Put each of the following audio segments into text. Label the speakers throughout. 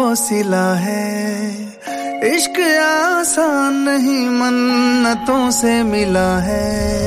Speaker 1: सिला है। इश्क आसान नहीं मन्नतों से मिला है।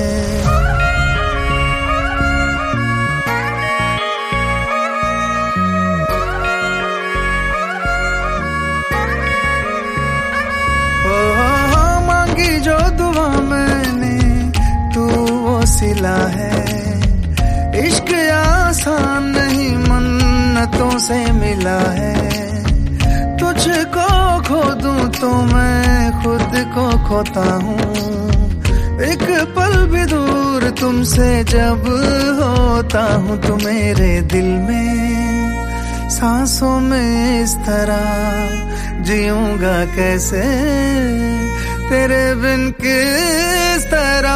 Speaker 1: मांगी जो दुआ मैंने तू वो सिला है। इश्क आसान नहीं मन्नतों से मिला है। तुझको खो दूं तो मैं खुद को खोता हूँ। एक पल भी दूर तुमसे जब होता हूँ तो मेरे दिल में सांसों में इस तरह जीऊंगा कैसे तेरे बिन किस तरह।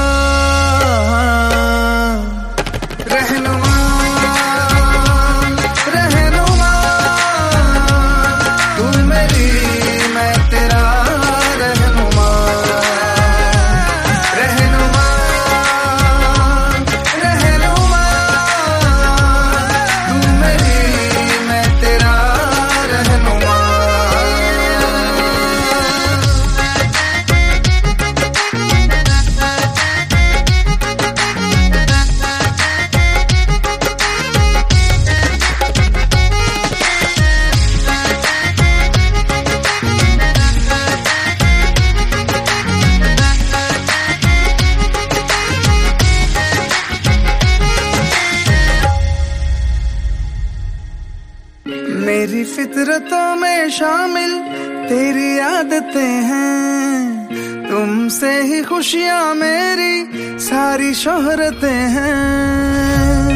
Speaker 1: मेरी फितरतों में शामिल तेरी आदतें हैं। तुमसे ही खुशियां मेरी सारी शोहरतें हैं।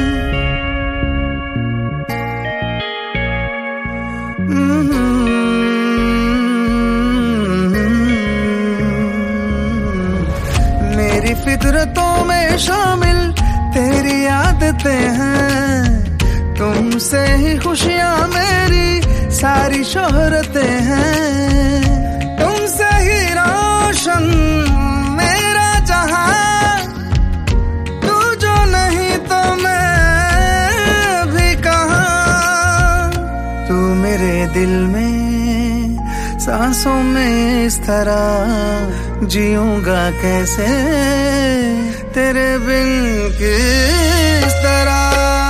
Speaker 1: मेरी फितरतों में शामिल तेरी आदतें हैं। तुमसे ही खुशियां मेरी सारी शोहरतें हैं। तुमसे ही रोशन मेरा जहां। तू जो नहीं तो मैं भी कहां। तू मेरे दिल में सांसों में इस तरह जीऊंगा कैसे तेरे बिन किस तरह।